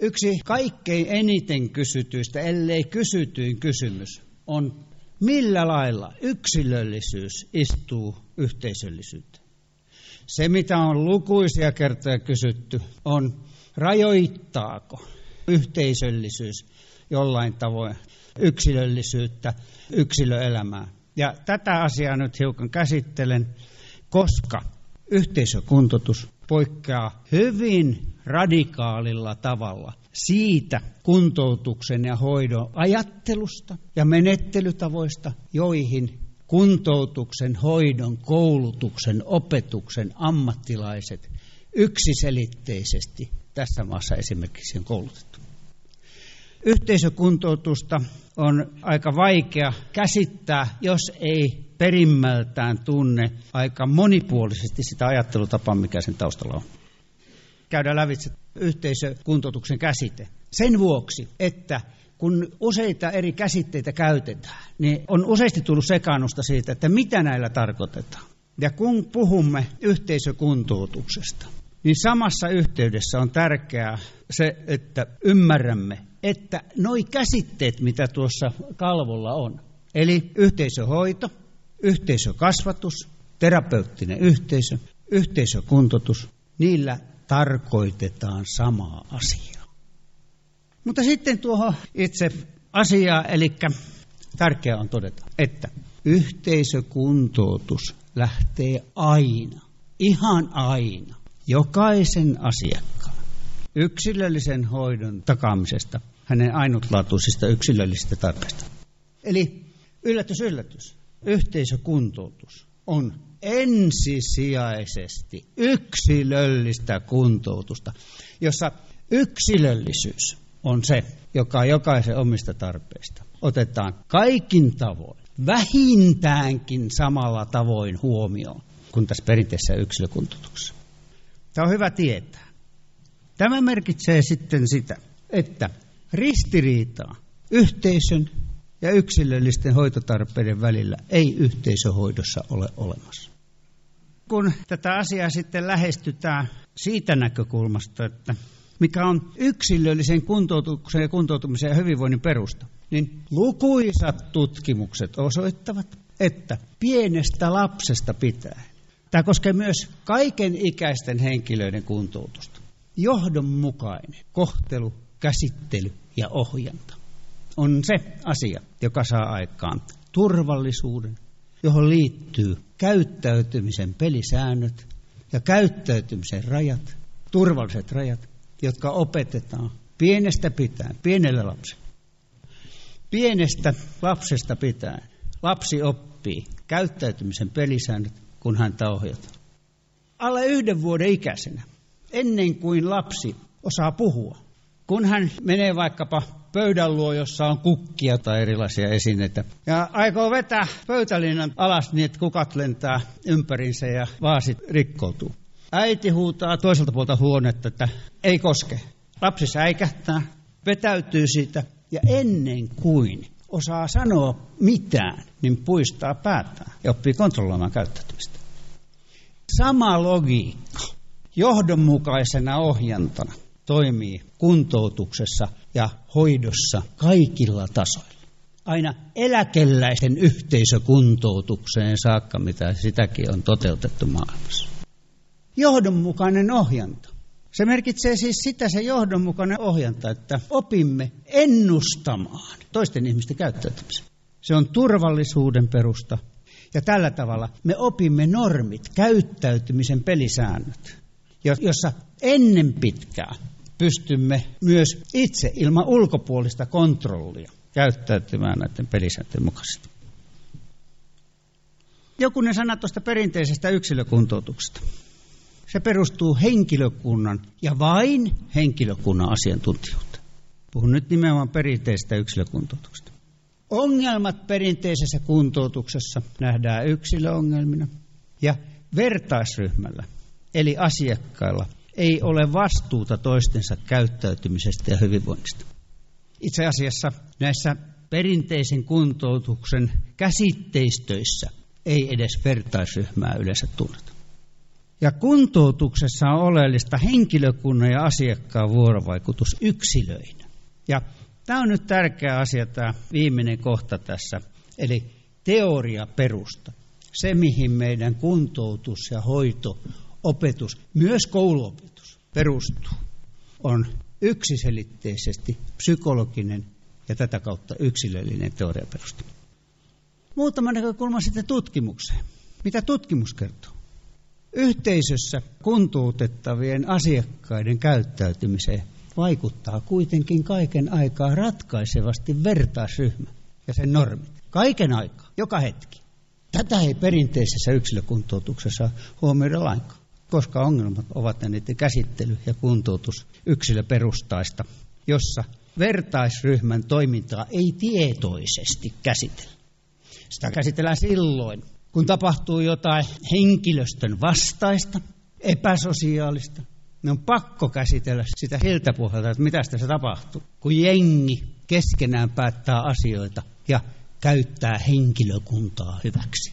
Yksi kaikkein eniten kysytyistä, ellei kysytyin kysymys, on millä lailla yksilöllisyys istuu yhteisöllisyyteen. Se, mitä on lukuisia kertoja kysytty, on rajoittaako yhteisöllisyys jollain tavoin yksilöllisyyttä, yksilöelämää. Ja tätä asiaa nyt hiukan käsittelen, koska yhteisökuntoutus poikkeaa hyvin radikaalilla tavalla siitä kuntoutuksen ja hoidon ajattelusta ja menettelytavoista, joihin kuntoutuksen, hoidon, koulutuksen, opetuksen ammattilaiset yksiselitteisesti tässä maassa esimerkiksi on koulutettu. Yhteisökuntoutusta on aika vaikea käsittää, jos ei perimmältään tunne aika monipuolisesti sitä ajattelutapaa, mikä sen taustalla on. Käydään lävitse yhteisökuntoutuksen käsite. Sen vuoksi, että kun useita eri käsitteitä käytetään, niin on useasti tullut sekaannusta siitä, että mitä näillä tarkoitetaan. Ja kun puhumme yhteisökuntoutuksesta, niin samassa yhteydessä on tärkeää se, että ymmärrämme, että noi käsitteet, mitä tuossa kalvolla on, eli yhteisöhoito, yhteisökasvatus, terapeuttinen yhteisö, yhteisökuntoutus, niillä tarkoitetaan samaa asiaa. Mutta sitten tuohon itse asiaan, eli tärkeää on todeta, että yhteisökuntoutus lähtee aina, ihan aina, jokaisen asiakkaan yksilöllisen hoidon takaamisesta, hänen ainutlaatuisista yksilöllisistä tarpeista. Eli yllätys, yllätys, yhteisökuntoutus on ensisijaisesti yksilöllistä kuntoutusta, jossa yksilöllisyys on se, joka jokaisen omista tarpeista otetaan kaikin tavoin, vähintäänkin samalla tavoin huomioon kuin tässä perinteisessä yksilökuntoutuksessa. Tämä on hyvä tietää. Tämä merkitsee sitten sitä, että ristiriitaa yhteisön ja yksilöllisten hoitotarpeiden välillä ei yhteisöhoidossa ole olemassa. Kun tätä asiaa sitten lähestytään siitä näkökulmasta, että mikä on yksilöllisen kuntoutuksen ja kuntoutumisen ja hyvinvoinnin perusta, niin lukuisat tutkimukset osoittavat, että pienestä lapsesta pitäen, tämä koskee myös kaiken ikäisten henkilöiden kuntoutusta, johdonmukainen kohtelu, käsittely ja ohjanta on se asia, joka saa aikaan turvallisuuden, johon liittyy käyttäytymisen pelisäännöt ja käyttäytymisen rajat, turvalliset rajat, jotka opetetaan pienestä pitäen, pienelle lapselle. Pienestä lapsesta pitäen lapsi oppii käyttäytymisen pelisäännöt, kun häntä ohjataan. Alle 1 vuoden ikäisenä, ennen kuin lapsi osaa puhua, kun hän menee vaikkapa pöydän luo, jossa on kukkia tai erilaisia esineitä, ja aikoo vetää pöytälinnan alas niin, että kukat lentää ympärinsä ja vaasit rikkoutuu. Äiti huutaa toiselta puolta huonetta, että ei koske. Lapsi säikähtää, vetäytyy siitä ja ennen kuin osaa sanoa mitään, niin puistaa päätään ja oppii kontrolloimaan käyttäytymistä. Sama logiikka johdonmukaisena ohjantana toimii kuntoutuksessa ja hoidossa kaikilla tasoilla. Aina eläkeläisten yhteisökuntoutukseen saakka, mitä sitäkin on toteutettu maailmassa. Johdonmukainen ohjanta. Se merkitsee siis sitä se johdonmukainen ohjanta, että opimme ennustamaan toisten ihmisten käyttäytymisen. Se on turvallisuuden perusta ja tällä tavalla me opimme normit, käyttäytymisen pelisäännöt, jossa ennen pitkää pystymme myös itse ilman ulkopuolista kontrollia käyttäytymään näiden pelisääntöjen mukaisesti. Jokunen sana tuosta perinteisestä yksilökuntoutuksesta. Se perustuu henkilökunnan ja vain henkilökunnan asiantuntijuuteen. Puhun nyt nimenomaan perinteisestä yksilökuntoutuksesta. Ongelmat perinteisessä kuntoutuksessa nähdään yksilöongelmina ja vertaisryhmällä, eli asiakkailla, ei ole vastuuta toistensa käyttäytymisestä ja hyvinvoinnista. Itse asiassa näissä perinteisen kuntoutuksen käsitteistöissä ei edes vertaisryhmää yleensä tunneta. Ja kuntoutuksessa on oleellista henkilökunnan ja asiakkaan vuorovaikutus yksilöinä. Ja tämä on nyt tärkeä asia, tämä viimeinen kohta tässä, eli teoriaperusta. Se, mihin meidän kuntoutus ja hoito, opetus, myös kouluopetus perustuu, on yksiselitteisesti psykologinen ja tätä kautta yksilöllinen teoriaperusta. Muutama näkökulma sitten tutkimukseen. Mitä tutkimus kertoo? Yhteisössä kuntoutettavien asiakkaiden käyttäytymiseen vaikuttaa kuitenkin kaiken aikaa ratkaisevasti vertaisryhmä ja sen normit. Kaiken aikaa, joka hetki. Tätä ei perinteisessä yksilökuntoutuksessa huomioida lainkaan, koska ongelmat ovat niiden käsittely ja kuntoutus yksilöperustaista, jossa vertaisryhmän toimintaa ei tietoisesti käsitellä. Sitä käsitellään silloin, kun tapahtuu jotain henkilöstön vastaista, epäsosiaalista. Ne on pakko käsitellä sitä siltä pohjalta, että mitä tässä tapahtuu, kun jengi keskenään päättää asioita ja käyttää henkilökuntaa hyväksi.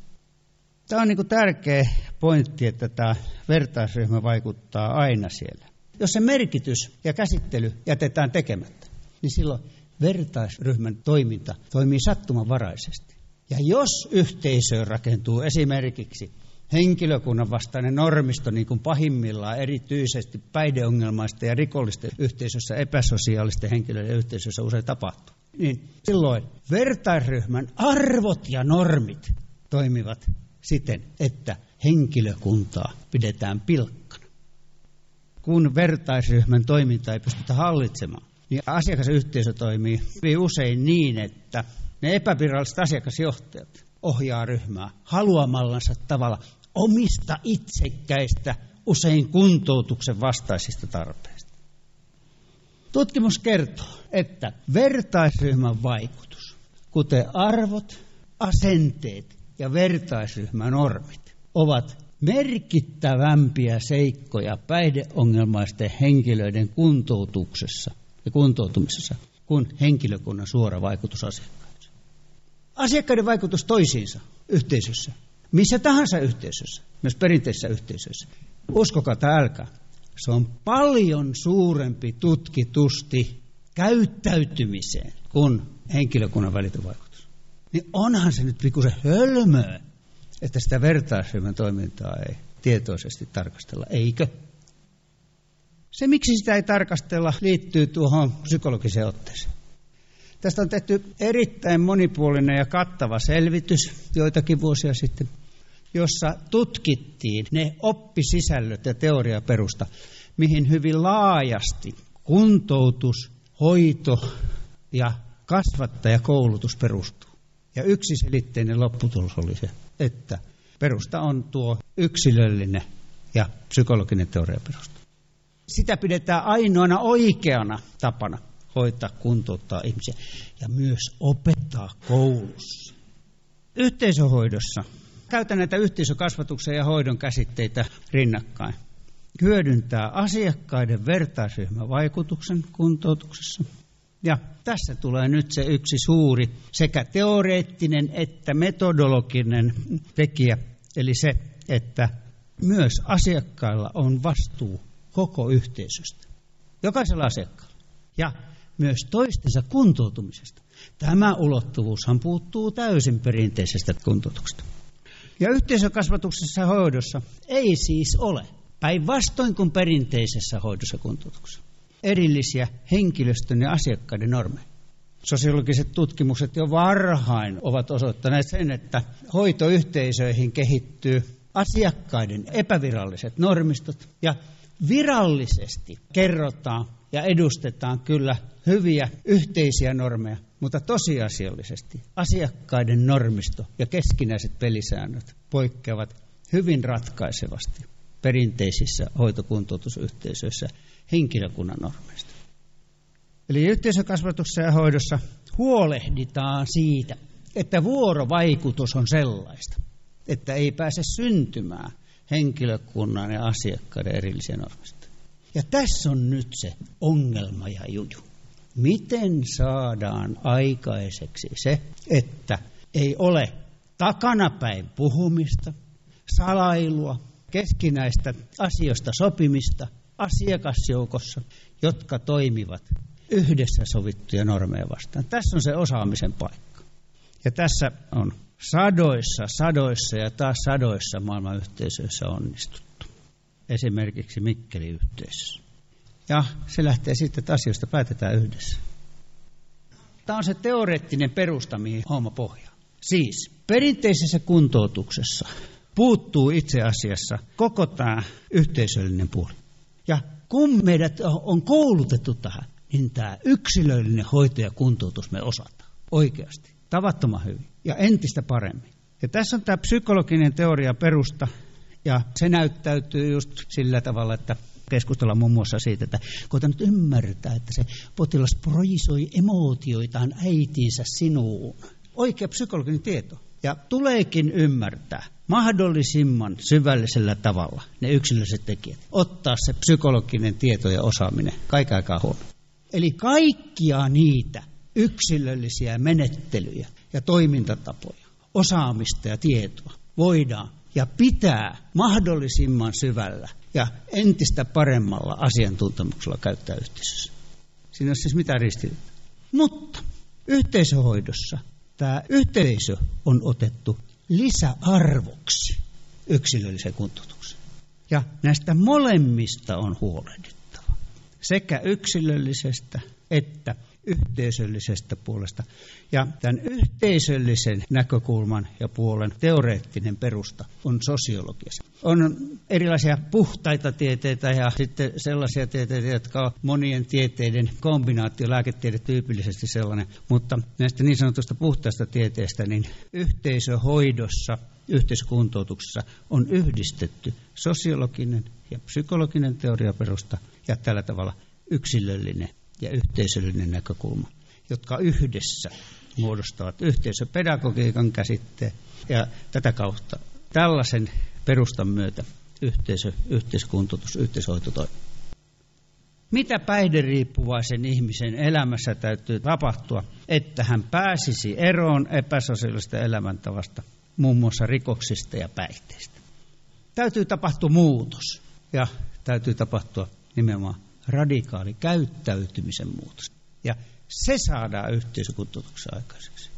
Tämä on tärkeä pointti, että tämä vertaisryhmä vaikuttaa aina siellä. Jos se merkitys ja käsittely jätetään tekemättä, niin silloin vertaisryhmän toiminta toimii sattumanvaraisesti. Ja jos yhteisöön rakentuu esimerkiksi henkilökunnan vastainen normisto, niin kuin pahimmillaan erityisesti päihdeongelmaisten ja rikollisten yhteisössä, epäsosiaalisten henkilöiden yhteisössä usein tapahtuu, niin silloin vertaisryhmän arvot ja normit toimivat siten, että henkilökuntaa pidetään pilkkana. Kun vertaisryhmän toimintaa ei pystytä hallitsemaan, niin asiakasyhteisö toimii hyvin usein niin, että ne epäviralliset asiakasjohtajat ohjaa ryhmää haluamallansa tavalla omista itsekkäistä, usein kuntoutuksen vastaisista tarpeista. Tutkimus kertoo, että vertaisryhmän vaikutus, kuten arvot, asenteet ja vertaisryhmän normit, ovat merkittävämpiä seikkoja päihdeongelmaisten henkilöiden kuntoutuksessa ja kuntoutumisessa kuin henkilökunnan suora vaikutus asiakkaisiin. Asiakkaiden vaikutus toisiinsa yhteisössä, missä tahansa yhteisössä, myös perinteisissä yhteisöissä, uskokaa tai älkää, se on paljon suurempi tutkitusti käyttäytymiseen kuin henkilökunnan välitön vaikutus. Niin onhan se nyt pikkusen hölmöä, että sitä vertaisryhmän toimintaa ei tietoisesti tarkastella, eikö? Se, miksi sitä ei tarkastella, liittyy tuohon psykologiseen otteeseen. Tästä on tehty erittäin monipuolinen ja kattava selvitys joitakin vuosia sitten, jossa tutkittiin ne oppisisällöt ja teoriaperusta, mihin hyvin laajasti kuntoutus, hoito ja kasvattajakoulutus perustuu. Ja yksiselitteinen lopputulos oli se, että perusta on tuo yksilöllinen ja psykologinen teoriaperusta. Sitä pidetään ainoana oikeana tapana hoitaa, kuntouttaa ihmisiä ja myös opettaa koulussa. Yhteisöhoidossa käytän näitä yhteisökasvatuksen ja hoidon käsitteitä rinnakkain. Hyödyntää asiakkaiden vertaisryhmän vaikutuksen kuntoutuksessa. Ja tässä tulee nyt se yksi suuri sekä teoreettinen että metodologinen tekijä, eli se, että myös asiakkailla on vastuu koko yhteisöstä. Jokaisella asiakkaalla. Ja myös toistensa kuntoutumisesta. Tämä ulottuvuushan puuttuu täysin perinteisestä kuntoutuksesta. Ja yhteisökasvatuksessa ja hoidossa ei siis ole, päinvastoin kuin perinteisessä hoidossa ja kuntoutuksessa, erillisiä henkilöstön ja asiakkaiden normeja. Sosiologiset tutkimukset jo varhain ovat osoittaneet sen, että hoitoyhteisöihin kehittyy asiakkaiden epäviralliset normistot ja virallisesti kerrotaan ja edustetaan kyllä hyviä yhteisiä normeja, mutta tosiasiallisesti asiakkaiden normisto ja keskinäiset pelisäännöt poikkeavat hyvin ratkaisevasti perinteisissä hoitokuntoutusyhteisöissä henkilökunnan normeista. Eli yhteisökasvatuksessa ja hoidossa huolehditaan siitä, että vuorovaikutus on sellaista, että ei pääse syntymään henkilökunnan ja asiakkaiden erillisiä normistoja. Ja tässä on nyt se ongelma ja juju. Miten saadaan aikaiseksi se, että ei ole takanapäin puhumista, salailua, keskinäistä asioista sopimista asiakasjoukossa, jotka toimivat yhdessä sovittuja normeja vastaan. Tässä on se osaamisen paikka. Ja tässä on sadoissa ja taas sadoissa maailman yhteisöissä onnistuttu. Esimerkiksi Mikkelin yhteisössä. Ja se lähtee sitten, että asioista päätetään yhdessä. Tämä on se teoreettinen perusta, mihin homma pohjaa. Siis perinteisessä kuntoutuksessa puuttuu itse asiassa koko tämä yhteisöllinen puoli. Ja kun meidät on koulutettu tähän, niin tämä yksilöllinen hoito ja kuntoutus me osataan oikeasti, tavattoman hyvin ja entistä paremmin. Ja tässä on tämä psykologinen teoria perusta, ja se näyttäytyy just sillä tavalla, että keskustellaan muun muassa siitä, että koetan nyt ymmärtää, että se potilas projisoi emootioitaan äitiinsä sinuun. Oikea psykologinen tieto. Ja tuleekin ymmärtää mahdollisimman syvällisellä tavalla ne yksilölliset tekijät. Ottaa se psykologinen tieto ja osaaminen kaiken aikaa huomioon. Eli kaikkia niitä yksilöllisiä menettelyjä ja toimintatapoja, osaamista ja tietoa voidaan ja pitää mahdollisimman syvällä ja entistä paremmalla asiantuntemuksella käyttää yhteisössä. Siinä ei ole siis mitään ristiriitaa. Mutta yhteisöhoidossa tämä yhteisö on otettu lisäarvoksi yksilölliseen kuntoutukseen. Ja näistä molemmista on huolehdittava. Sekä yksilöllisestä että yhteisöllisestä puolesta. Ja tämän yhteisöllisen näkökulman ja puolen teoreettinen perusta on sosiologiassa. On erilaisia puhtaita tieteitä ja sitten sellaisia tieteitä, jotka on monien tieteiden kombinaatio, lääketiede tyypillisesti sellainen. Mutta näistä niin sanotusta puhtaista tieteistä, niin yhteisöhoidossa, yhteisökuntoutuksessa on yhdistetty sosiologinen ja psykologinen teoriaperusta ja tällä tavalla yksilöllinen ja yhteisöllinen näkökulma, jotka yhdessä muodostavat yhteisöpedagogiikan käsitteen ja tätä kautta tällaisen perustan myötä yhteiskuntoutus, yhteishoito toimii. Mitä päihderiippuvaisen ihmisen elämässä täytyy tapahtua, että hän pääsisi eroon epäsosiaalisesta elämäntavasta, muun muassa rikoksista ja päihteistä? Täytyy tapahtua muutos ja täytyy tapahtua nimenomaan radikaali käyttäytymisen muutos. Ja se saadaan yhteisökuntoutuksen aikaiseksi.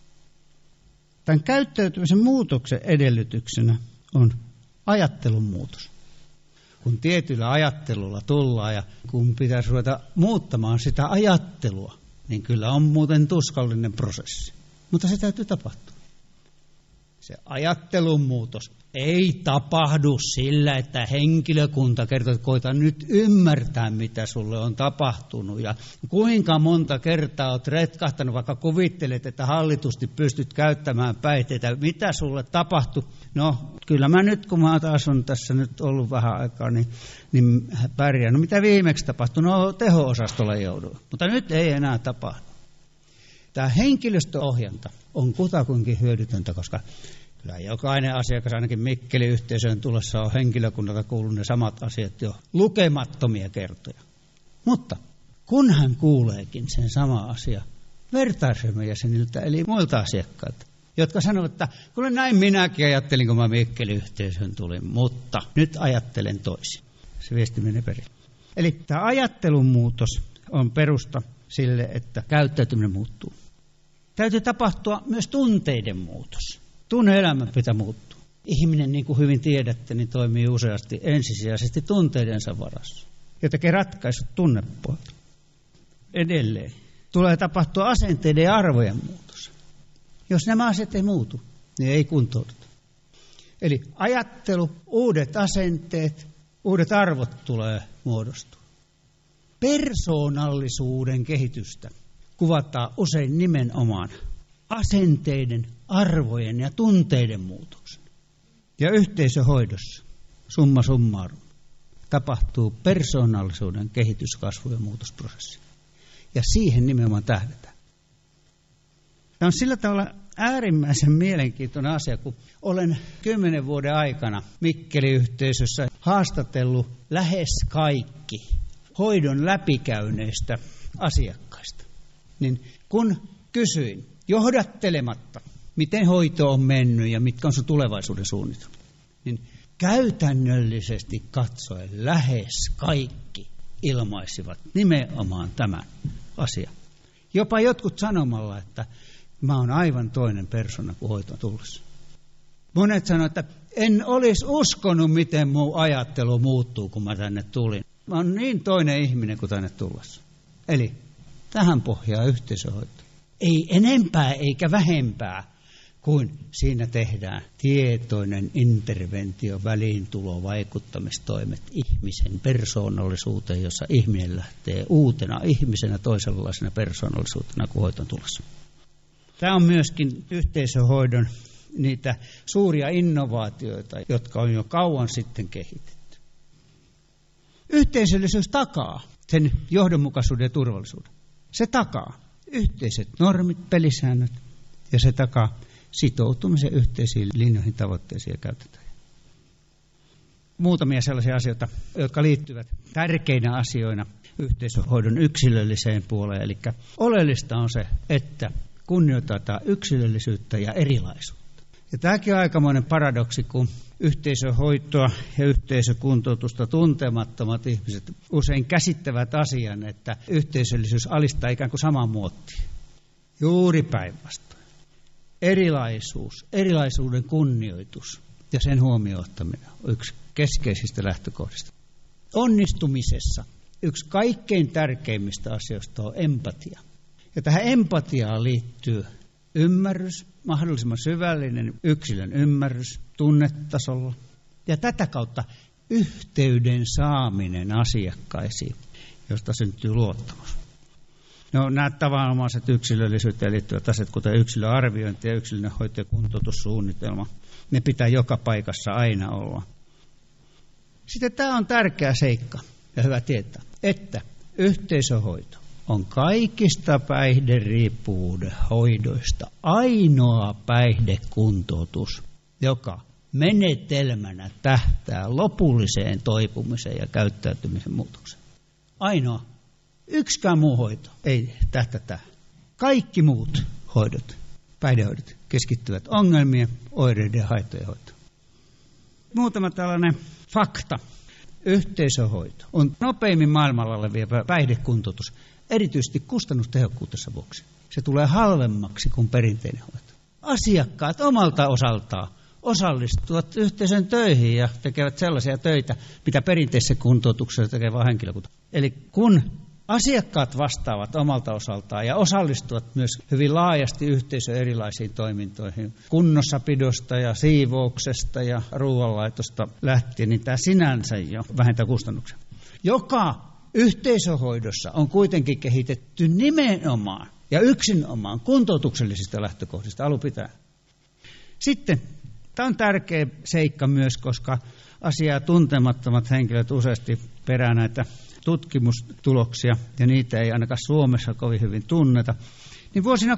Tämän käyttäytymisen muutoksen edellytyksenä on ajattelun muutos. Kun tietyllä ajattelulla tullaan ja kun pitäisi ruveta muuttamaan sitä ajattelua, niin kyllä on muuten tuskallinen prosessi. Mutta se täytyy tapahtua. Se ajattelun muutos ei tapahdu sillä, että henkilökunta kertoo, että koita nyt ymmärtää, mitä sulle on tapahtunut. Ja kuinka monta kertaa olet retkahtanut, vaikka kuvittelet, että hallitusti pystyt käyttämään päihteitä. Mitä sulle tapahtui? No, kyllä mä nyt, kun mä taas on tässä nyt ollut vähän aikaa, niin pärjään. No mitä viimeksi tapahtui? No, teho-osastolle jouduin. Mutta nyt ei enää tapahdu. Tämä henkilöstöohjanta on kutakuinkin hyödytöntä, koska kyllä jokainen asiakas, ainakin Mikkelin yhteisöön tulossa, on henkilökunnalta kuullut ne samat asiat jo lukemattomia kertoja. Mutta kun hän kuuleekin sen sama asia vertaisryhmän jäseniltä, eli muilta asiakkailta, jotka sanovat, että kyllä näin minäkin ajattelin, kun mä Mikkelin yhteisöön tulin, mutta nyt ajattelen toisin. Se viesti menee perille. Eli tämä ajattelun muutos on perusta sille, että käyttäytyminen muuttuu. Täytyy tapahtua myös tunteiden muutos. Tunne-elämä pitää muuttua. Ihminen, niin kuin hyvin tiedätte, niin toimii useasti ensisijaisesti tunteidensa varassa ja tekee ratkaisut tunnepuolta. Edelleen tulee tapahtua asenteiden ja arvojen muutos. Jos nämä asiat ei muutu, niin ei kuntouduta. Eli ajattelu, uudet asenteet, uudet arvot tulee muodostua. Persoonallisuuden kehitystä kuvataan usein nimenomaan asenteiden, arvojen ja tunteiden muutoksen. Ja yhteisöhoidossa, summa summarum, tapahtuu persoonallisuuden kehitys, kasvu ja muutosprosessi. Ja siihen nimenomaan tähdätään. Tämä on sillä tavalla äärimmäisen mielenkiintoinen asia, kun olen 10 vuoden aikana Mikkeli-yhteisössä haastatellut lähes kaikki hoidon läpikäyneistä asiakkaista. Niin kun kysyin johdattelematta, miten hoito on mennyt ja mitkä on sun tulevaisuuden suunnitelmat, niin käytännöllisesti katsoen lähes kaikki ilmaisivat nimenomaan tämän asian. Jopa jotkut sanomalla, että mä oon aivan toinen persona kuin hoitoon tullessa. Monet sanoivat, että en olisi uskonut, miten mun ajattelu muuttuu, kun mä tänne tulin. Mä oon niin toinen ihminen kuin tänne tullessa. Eli tähän pohjaa yhteisöhoito. Ei enempää eikä vähempää kuin siinä tehdään tietoinen interventio, väliintulo, vaikuttamistoimet ihmisen persoonallisuuteen, jossa ihminen lähtee uutena ihmisenä, toisenlaisena persoonallisuutena kuin hoitoon tulossa. Tämä on myöskin yhteisöhoidon niitä suuria innovaatioita, jotka on jo kauan sitten kehitetty. Yhteisöllisyys takaa sen johdonmukaisuuden ja turvallisuuden. Se takaa yhteiset normit, pelisäännöt ja se takaa sitoutumisen yhteisiin linjoihin, tavoitteisiin ja käytäntöihin. Muutamia sellaisia asioita, jotka liittyvät tärkeinä asioina yhteisöhoidon yksilölliseen puoleen. Eli oleellista on se, että kunnioitetaan yksilöllisyyttä ja erilaisuutta. Ja tämäkin on aikamoinen paradoksi, kun yhteisöhoitoa ja yhteisökuntoutusta tuntemattomat ihmiset usein käsittävät asian, että yhteisöllisyys alistaa ikään kuin samaan muottiin. Juuri päinvastoin. Erilaisuus, erilaisuuden kunnioitus ja sen huomioon ottaminen on yksi keskeisistä lähtökohdista. Onnistumisessa yksi kaikkein tärkeimmistä asioista on empatia. Ja tähän empatiaan liittyy ymmärrys, mahdollisimman syvällinen yksilön ymmärrys tunnetasolla. Ja tätä kautta yhteyden saaminen asiakkaisiin, josta syntyy luottamus. No, nämä tavanomaiset yksilöllisyyteen liittyvät asiat, kuten yksilöarviointi ja yksilöllinen hoito- ja kuntoutussuunnitelma, ne pitää joka paikassa aina olla. Sitten tämä on tärkeä seikka ja hyvä tietää, että yhteisöhoito on kaikista päihderiippuvuuden hoidoista ainoa päihdekuntoutus, joka menetelmänä tähtää lopulliseen toipumiseen ja käyttäytymisen muutokseen. Ainoa. Yksikään muu hoito ei tähtää. Kaikki muut hoidot, päihdehoidot, keskittyvät ongelmien, oireiden ja haittojen hoitoon. Muutama tällainen fakta. Yhteisöhoito on nopeimmin maailmalla oleva päihdekuntoutus, erityisesti kustannustehokkuutensa vuoksi. Se tulee halvemmaksi kuin perinteinen hoito. Asiakkaat omalta osaltaan osallistuvat yhteisön töihin ja tekevät sellaisia töitä, mitä perinteisessä kuntoutuksessa tekee vain henkilökunta. Eli kun asiakkaat vastaavat omalta osaltaan ja osallistuvat myös hyvin laajasti yhteisön erilaisiin toimintoihin, kunnossapidosta ja siivouksesta ja ruoanlaitosta lähtien, niin tämä sinänsä jo vähentää kustannuksia. Joka yhteisöhoidossa on kuitenkin kehitetty nimenomaan ja yksinomaan kuntoutuksellisista lähtökohdista alunpitäen. Sitten tämä on tärkeä seikka myös, koska asiaa tuntemattomat henkilöt useasti perää näitä tutkimustuloksia, ja niitä ei ainakaan Suomessa kovin hyvin tunneta, niin vuosina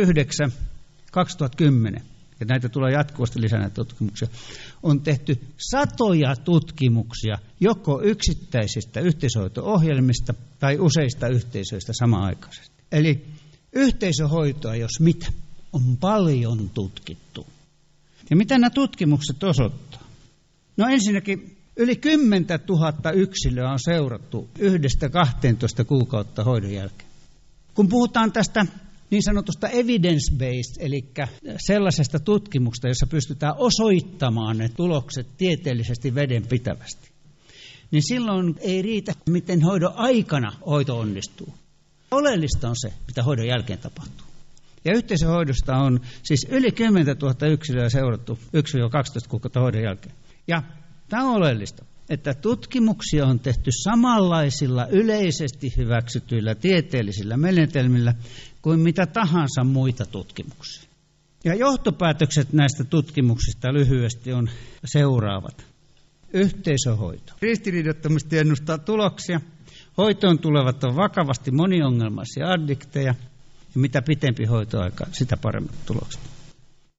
1969-2010, ja näitä tulee jatkuvasti lisää näitä tutkimuksia, on tehty satoja tutkimuksia joko yksittäisistä yhteisöhoito-ohjelmista tai useista yhteisöistä samanaikaisesti. Eli yhteisöhoitoa, jos mitä, on paljon tutkittu. Ja mitä nämä tutkimukset osoittaa? No ensinnäkin yli 10 000 yksilöä on seurattu 1-12 kuukautta hoidon jälkeen. Kun puhutaan tästä niin sanotusta evidence-based, eli sellaisesta tutkimuksesta, jossa pystytään osoittamaan ne tulokset tieteellisesti vedenpitävästi, niin silloin ei riitä, miten hoidon aikana hoito onnistuu. Oleellista on se, mitä hoidon jälkeen tapahtuu. Ja yhteisöhoidosta on siis yli 10 000 yksilöä seurattu 1-12 kuukautta hoidon jälkeen. Ja tämä on oleellista, että tutkimuksia on tehty samanlaisilla yleisesti hyväksytyillä tieteellisillä menetelmillä kuin mitä tahansa muita tutkimuksia. Ja johtopäätökset näistä tutkimuksista lyhyesti on seuraavat. Yhteisöhoito. Ristiriidattomasti ennustaa tuloksia. Hoitoon tulevat on vakavasti moniongelmaisia addikteja. Ja mitä pitempi hoitoaika, sitä paremmat tulokset.